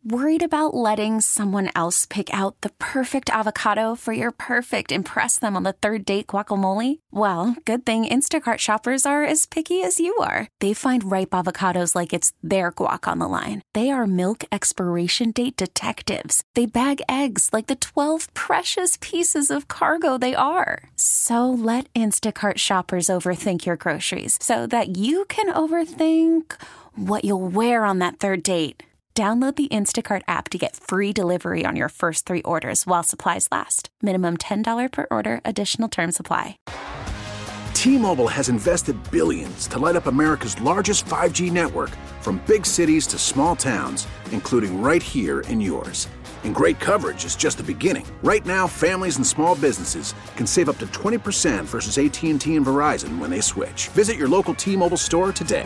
Worried about letting someone else pick out the perfect avocado for your perfect impress them on the third date guacamole? Well, good thing Instacart shoppers are as picky as you are. They find ripe avocados like it's their guac on the line. They are milk expiration date detectives. They bag eggs like the 12 precious pieces of cargo they are. So let Instacart shoppers overthink your groceries so that you can overthink what you'll wear on that third date. Download the Instacart app to get free delivery on your first 3 orders while supplies last. Minimum $10 per order. Additional terms apply. T-Mobile has invested billions to light up America's largest 5G network, from big cities to small towns, including right here in yours. And great coverage is just the beginning. Right now, families and small businesses can save up to 20% versus AT&T and Verizon when they switch. Visit your local T-Mobile store today.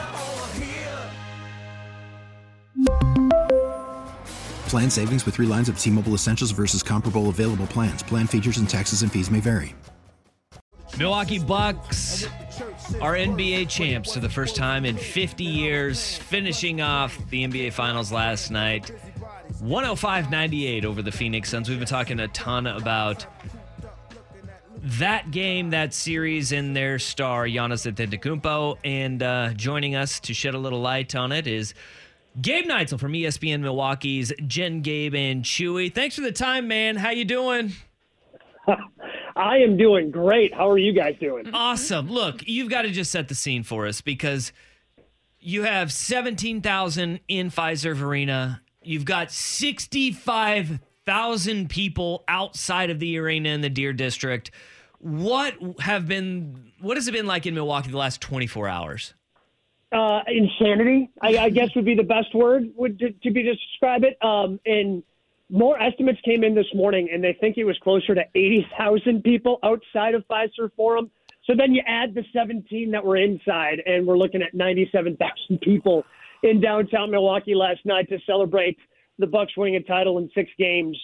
Plan savings with 3 lines of T-Mobile Essentials versus comparable available plans. Plan features and taxes and fees may vary. Milwaukee Bucks are NBA champs for the first time in 50 years, finishing off the NBA Finals last night. 105-98 over the Phoenix Suns. We've been talking a ton about that game, that series, and their star, Giannis Antetokounmpo. And joining us to shed a little light on it is Gabe Neitzel from ESPN Milwaukee's Jen, Gabe, and Chewy. Thanks for the time, man. How you doing? I am doing great. How are you guys doing? Awesome. Look, you've got to just set the scene for us because you have 17,000 in Fiserv Arena. You've got 65,000 people outside of the arena in the Deer District. What has it been like in Milwaukee the last 24 hours? Insanity, I guess, would be the best word to describe it. And more estimates came in this morning, and they think it was closer to 80,000 people outside of Fiserv Forum. So then you add the 17 that were inside, and we're looking at 97,000 people in downtown Milwaukee last night to celebrate the Bucks winning a title in 6 games.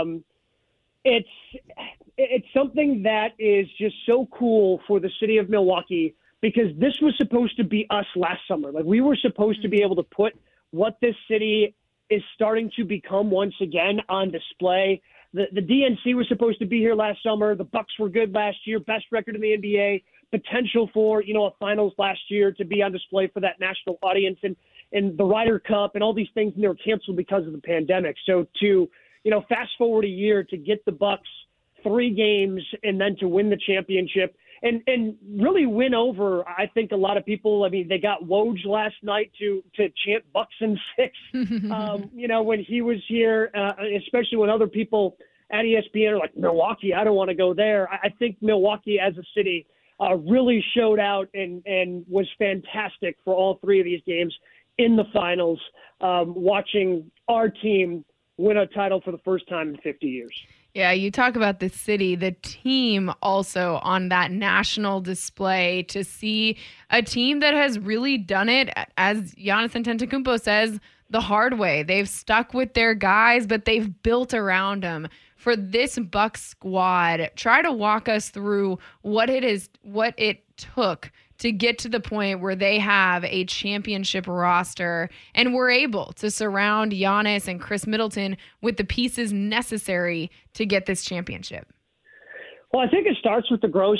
It's something that is just so cool for the city of Milwaukee, because this was supposed to be us last summer. Like, we were supposed to be able to put what this city is starting to become once again on display. The DNC was supposed to be here last summer. The Bucks were good last year, best record in the NBA, potential for, a finals last year to be on display for that national audience, and the Ryder Cup and all these things, and they were canceled because of the pandemic. So to, fast forward a year to get the Bucks 3 games and then to win the championship, and really win over, I think, a lot of people. I mean, they got Woj last night to chant Bucks in 6, when he was here, especially when other people at ESPN are like, Milwaukee, I don't want to go there. I think Milwaukee as a city really showed out and was fantastic for all 3 of these games in the finals, watching our team win a title for the first time in 50 years. Yeah, you talk about the city, the team also on that national display, to see a team that has really done it, as Giannis Antetokounmpo says, the hard way. They've stuck with their guys, but they've built around them. For this Bucks squad, try to walk us through what it took to get to the point where they have a championship roster and were able to surround Giannis and Chris Middleton with the pieces necessary to get this championship. Well, I think it starts with the growth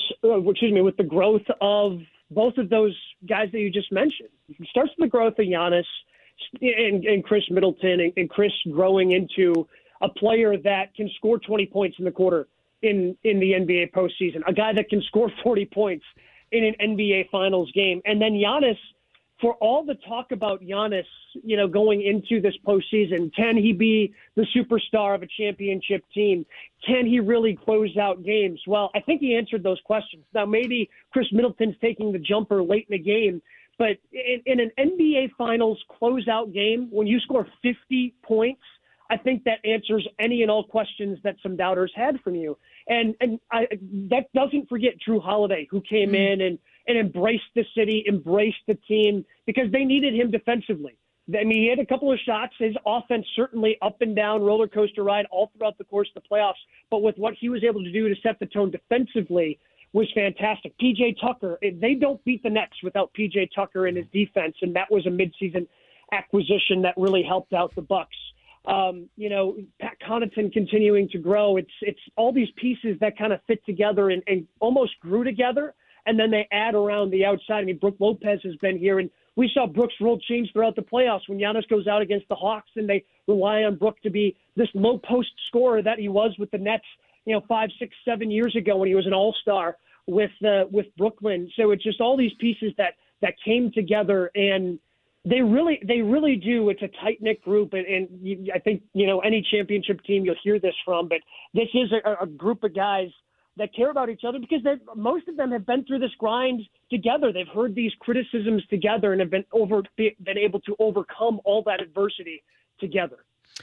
of both of those guys that you just mentioned. It starts with the growth of Giannis and Chris Middleton, and Chris growing into a player that can score 20 points in the quarter in the NBA postseason, a guy that can score 40 points in an NBA Finals game. And then Giannis, for all the talk about Giannis, going into this postseason, can he be the superstar of a championship team? Can he really close out games? Well, I think he answered those questions. Now, maybe Chris Middleton's taking the jumper late in the game, but in an NBA Finals closeout game, when you score 50 points, I think that answers any and all questions that some doubters had from you. And that doesn't forget Drew Holiday, who came in and embraced the city, embraced the team, because they needed him defensively. I mean, he had a couple of shots. His offense certainly up and down, roller coaster ride all throughout the course of the playoffs. But with what he was able to do to set the tone defensively was fantastic. P.J. Tucker, they don't beat the Nets without P.J. Tucker and his defense, and that was a midseason acquisition that really helped out the Bucks. Pat Connaughton continuing to grow. It's all these pieces that kind of fit together and almost grew together, and then they add around the outside. I mean, Brook Lopez has been here, and we saw Brook's role change throughout the playoffs when Giannis goes out against the Hawks, and they rely on Brook to be this low post scorer that he was with the Nets, 5, 6, 7 years ago when he was an all-star with Brooklyn. So it's just all these pieces that came together, and they really do. It's a tight-knit group, and I think, any championship team you'll hear this from, but this is a group of guys that care about each other because most of them have been through this grind together. They've heard these criticisms together and have been able to overcome all that adversity together.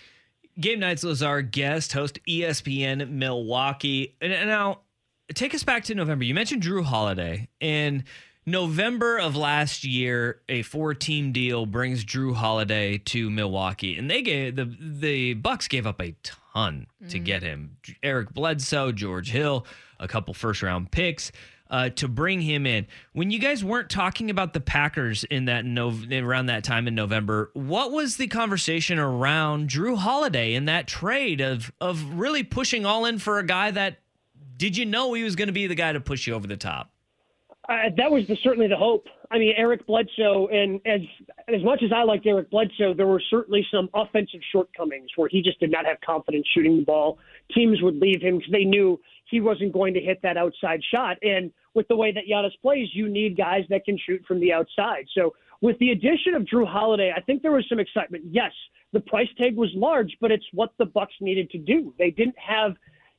Gabe Neitzel, our guest, host ESPN Milwaukee. And now, take us back to November. You mentioned Jrue Holiday. In November of last year, a 4-team deal brings Jrue Holiday to Milwaukee, and they gave the Bucks gave up a ton to get him. Eric Bledsoe, George Hill, a couple first-round picks to bring him in. When you guys weren't talking about the Packers in that around that time in November, what was the conversation around Jrue Holiday in that trade of really pushing all in for a guy that, did you know he was going to be the guy to push you over the top? That was certainly the hope. I mean, Eric Bledsoe, and as much as I liked Eric Bledsoe, there were certainly some offensive shortcomings where he just did not have confidence shooting the ball. Teams would leave him because they knew he wasn't going to hit that outside shot. And with the way that Giannis plays, you need guys that can shoot from the outside. So with the addition of Jrue Holiday, I think there was some excitement. Yes, the price tag was large, but it's what the Bucks needed to do. They didn't have,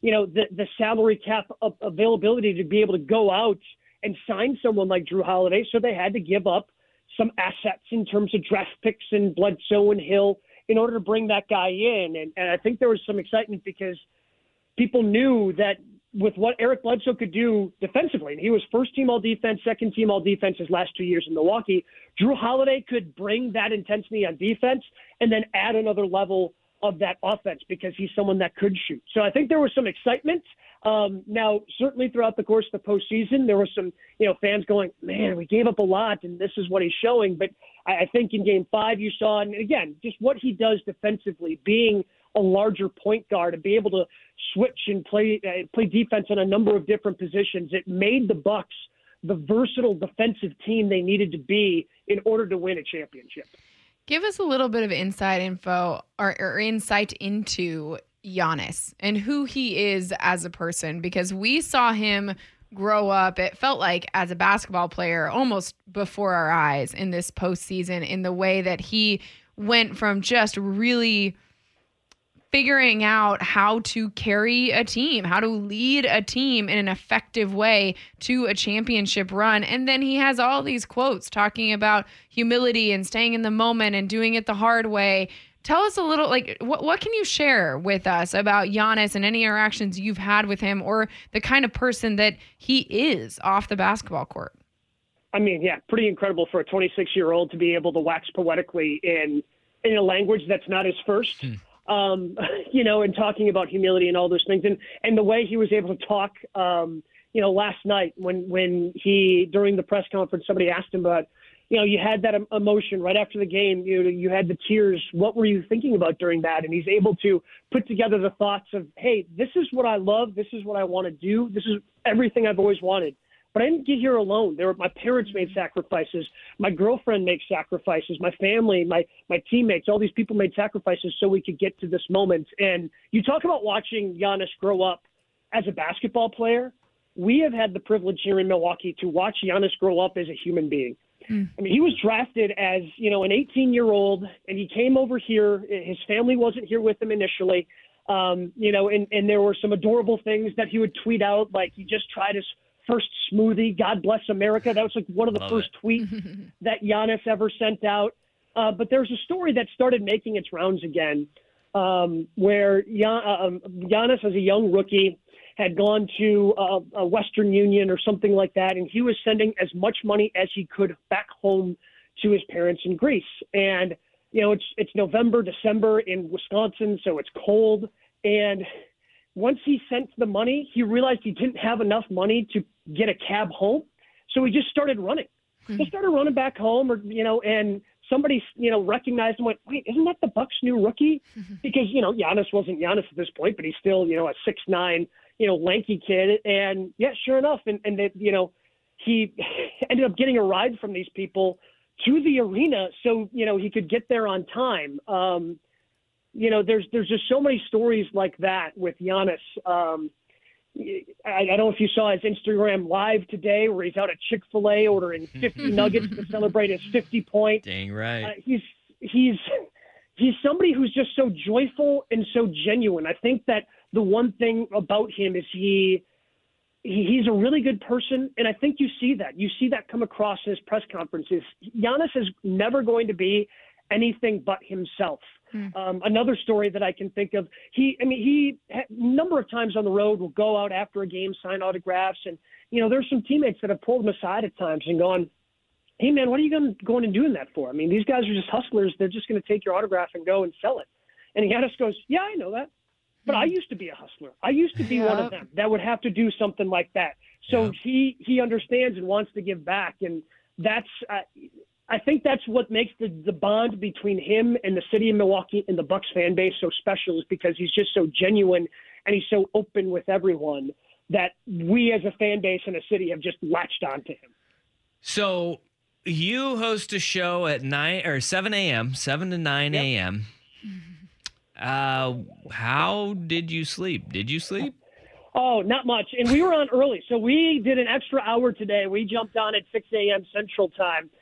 the salary cap availability to be able to go out and sign someone like Jrue Holiday, so they had to give up some assets in terms of draft picks and Bledsoe and Hill in order to bring that guy in. And I think there was some excitement because people knew that with what Eric Bledsoe could do defensively, and he was first-team all-defense, second-team all-defense his last 2 years in Milwaukee, Jrue Holiday could bring that intensity on defense and then add another level of that offense because he's someone that could shoot. So I think there was some excitement. Now, certainly throughout the course of the postseason, there were some, fans going, man, we gave up a lot and this is what he's showing. But I think in Game 5 you saw, and again, just what he does defensively, being a larger point guard and be able to switch and play defense in a number of different positions. It made the Bucks the versatile defensive team they needed to be in order to win a championship. Give us a little bit of inside info or insight into Giannis and who he is as a person, because we saw him grow up, it felt like, as a basketball player almost before our eyes in this postseason, in the way that he went from just really figuring out how to carry a team, how to lead a team in an effective way to a championship run. And then he has all these quotes talking about humility and staying in the moment and doing it the hard way. Tell us a little, what can you share with us about Giannis and any interactions you've had with him, or the kind of person that he is off the basketball court? I mean, yeah, pretty incredible for a 26-year-old to be able to wax poetically in a language that's not his first. And talking about humility and all those things. And the way he was able to talk, last night when he, during the press conference, somebody asked him about, you had that emotion right after the game, you had the tears. What were you thinking about during that? And he's able to put together the thoughts of, hey, this is what I love. This is what I want to do. This is everything I've always wanted. But I didn't get here alone. My parents made sacrifices. My girlfriend makes sacrifices. My family, my teammates, all these people made sacrifices so we could get to this moment. And you talk about watching Giannis grow up as a basketball player. We have had the privilege here in Milwaukee to watch Giannis grow up as a human being. I mean, he was drafted as, an 18-year-old, and he came over here. His family wasn't here with him initially, and there were some adorable things that he would tweet out, like he just tried his first smoothie, God bless America. That was like one of the first tweets that Giannis ever sent out. But there's a story that started making its rounds again, where Giannis, as a young rookie, had gone to a Western Union or something like that, and he was sending as much money as he could back home to his parents in Greece. And, it's November, December in Wisconsin, so it's cold. And once he sent the money, he realized he didn't have enough money to get a cab home. So he just started running. He started running back home, and somebody, recognized and went, wait, isn't that the Bucks' new rookie? Because, Giannis wasn't Giannis at this point, but he's still, a 6'9", lanky kid. And yeah, sure enough. And that, he ended up getting a ride from these people to the arena so, he could get there on time. There's just so many stories like that with Giannis. I don't know if you saw his Instagram live today where he's out at Chick-fil-A ordering 50 nuggets to celebrate his 50-point. Dang right. He's somebody who's just so joyful and so genuine. I think that the one thing about him is he's a really good person, and I think you see that. You see that come across in his press conferences. Giannis is never going to be anything but himself. Another story that I can think of, he a number of times on the road will go out after a game, sign autographs. And, there's some teammates that have pulled him aside at times and gone, hey, man, what are you going and doing that for? I mean, these guys are just hustlers. They're just going to take your autograph and go and sell it. And Giannis goes, yeah, I know that. But I used to be a hustler. I used to be one of them that would have to do something like that. So he understands and wants to give back. And that's I think that's what makes the bond between him and the city of Milwaukee and the Bucks fan base so special, is because he's just so genuine and he's so open with everyone that we as a fan base and a city have just latched onto him. So you host a show at 7 a.m., 7 to 9 a.m. How did you sleep? Did you sleep? Oh, not much. And we were on early. So we did an extra hour today. We jumped on at 6 a.m. Central Time.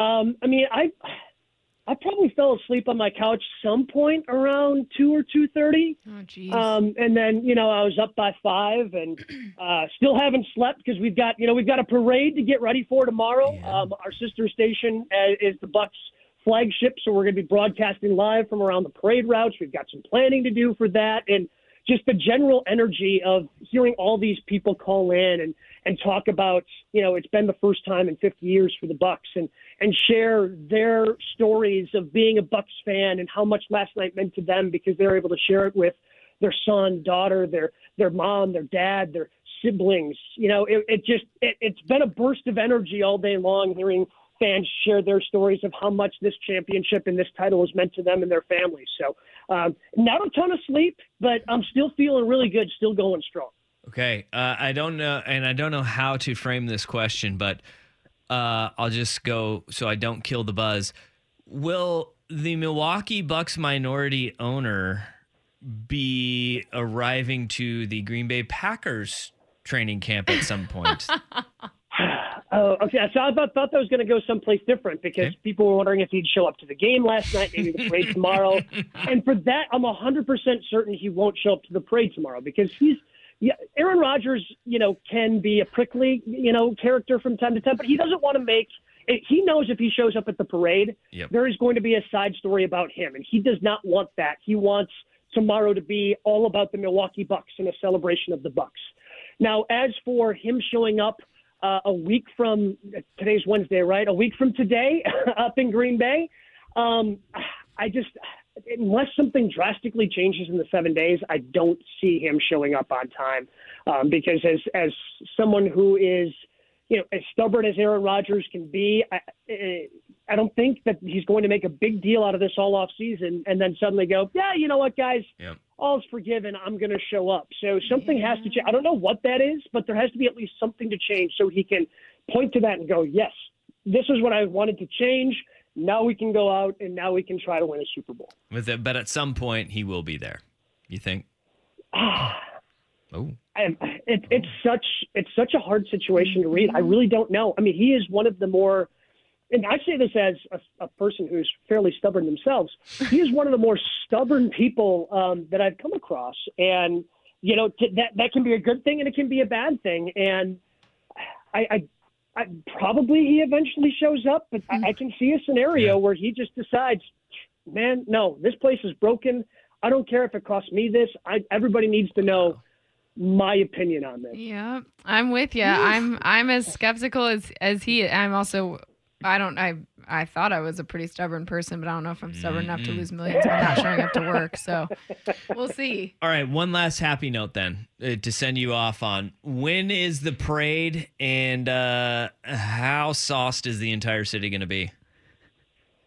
I probably fell asleep on my couch some point around 2 or 2:30. Oh, geez. And then, I was up by 5 and still haven't slept because we've got a parade to get ready for tomorrow. Yeah. Our sister station is the Bucks flagship, so we're going to be broadcasting live from around the parade routes. We've got some planning to do for that, and just the general energy of hearing all these people call in and talk about, it's been the first time in 50 years for the Bucks, and share their stories of being a Bucks fan and how much last night meant to them because they're able to share it with their son, daughter, their mom, their dad, their siblings. It's been a burst of energy all day long hearing fans share their stories of how much this championship and this title has meant to them and their families. So not a ton of sleep, but I'm still feeling really good, still going strong. Okay. I don't know how to frame this question, but I'll just go so I don't kill the buzz. Will the Milwaukee Bucks minority owner be arriving to the Green Bay Packers training camp at some point? Oh, okay. So I thought that was going to go someplace different because people were wondering if he'd show up to the game last night, maybe the parade tomorrow. And for that, I'm 100% certain he won't show up to the parade tomorrow because Aaron Rodgers, can be a prickly, character from time to time, but he doesn't want to make – he knows if he shows up at the parade, there is going to be a side story about him, and he does not want that. He wants tomorrow to be all about the Milwaukee Bucks and a celebration of the Bucks. Now, as for him showing up a week from – today's Wednesday, right? A week from today up in Green Bay, unless something drastically changes in the 7 days, I don't see him showing up on time because as someone who is, as stubborn as Aaron Rodgers can be, I don't think that he's going to make a big deal out of this all off season and then suddenly go, yeah, you know what, guys, all's forgiven. I'm going to show up. So something has to change. I don't know what that is, but there has to be at least something to change so he can point to that and go, yes, this is what I wanted to change. Now we can go out and now we can try to win a Super Bowl. But at some point he will be there. You think? It's such a hard situation to read. I really don't know. I mean, he is one of the more, and I say this as a person who's fairly stubborn themselves. He is one of the more stubborn people that I've come across, and that can be a good thing and it can be a bad thing. And I probably he eventually shows up, but I can see a scenario where he just decides, man, no, this place is broken. I don't care if it costs me this. Everybody needs to know my opinion on this. Yeah, I'm with you. I'm as skeptical as he. I'm also, I thought I was a pretty stubborn person, but I don't know if I'm stubborn enough to lose millions by not showing up to work. So we'll see. All right. One last happy note then to send you off on. When is the parade and how sauced is the entire city going to be?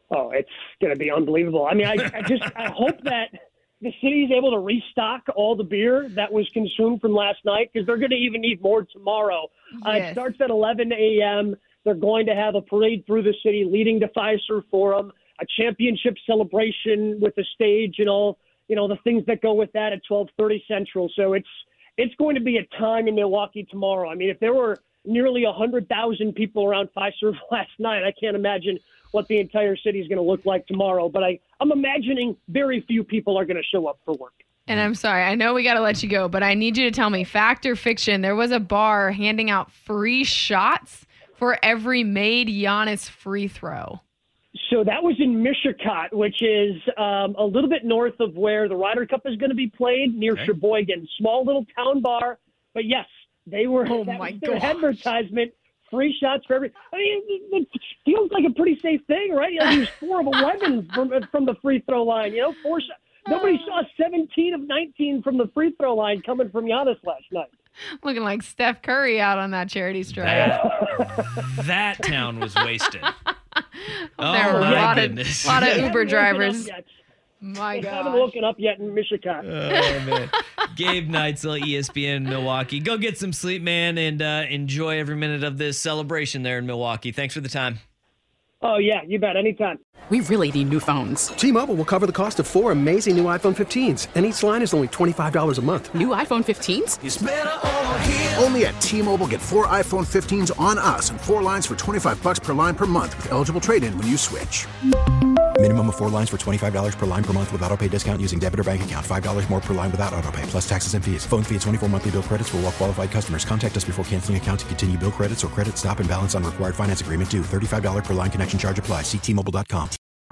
Oh, it's going to be unbelievable. I mean, I hope that the city is able to restock all the beer that was consumed from last night, because they're going to even need more tomorrow. Yes. It starts at 11 a.m. They're going to have a parade through the city leading to Fiserv Forum, a championship celebration with a stage and all, the things that go with that at 12:30 Central. So it's going to be a time in Milwaukee tomorrow. I mean, if there were nearly 100,000 people around Fiserv last night, I can't imagine what the entire city is going to look like tomorrow. But I'm imagining very few people are going to show up for work. And I'm sorry, I know we got to let you go, but I need you to tell me, fact or fiction, there was a bar handing out free shots for every made Giannis free throw. So that was in Mishicot, which is a little bit north of where the Ryder Cup is going to be played, near Sheboygan. Small little town bar. But yes, they were that was their advertisement. Free shots for every. I mean, it feels like a pretty safe thing, right? He was 4 of 11 from the free throw line. 4 shots. Nobody saw 17 of 19 from the free throw line coming from Giannis last night. Looking like Steph Curry out on that charity stripe. That town was wasted. There were my a goodness. lot of Uber drivers. My God. God. Haven't woken up yet in Mishicot. Oh, man. Gabe Neitzel, ESPN Milwaukee. Go get some sleep, man, and enjoy every minute of this celebration there in Milwaukee. Thanks for the time. Oh, yeah, you bet. Anytime. We really need new phones. T-Mobile will cover the cost of 4 amazing new iPhone 15s, and each line is only $25 a month. New iPhone 15s? It's better over here. Only at T-Mobile, get 4 iPhone 15s on us and 4 lines for $25 per line per month with eligible trade-in when you switch. Minimum of 4 lines for $25 per line per month with autopay discount using debit or bank account. $5 more per line without autopay, plus taxes and fees. Phone fee at 24 monthly bill credits for well-qualified customers. Contact us before canceling account to continue bill credits or credit stop and balance on required finance agreement due. $35 per line connection charge applies. See T-Mobile.com.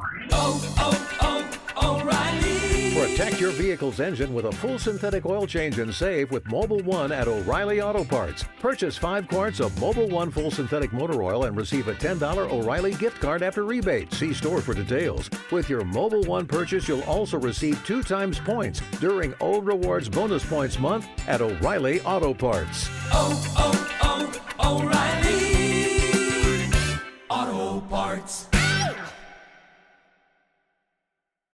O'Reilly. Protect your vehicle's engine with a full synthetic oil change and save with Mobil 1 at O'Reilly Auto Parts. Purchase 5 quarts of Mobil 1 full synthetic motor oil and receive a $10 O'Reilly gift card after rebate. See store for details. With your Mobil 1 purchase, you'll also receive 2 times points during O Rewards Bonus Points Month at O'Reilly Auto Parts.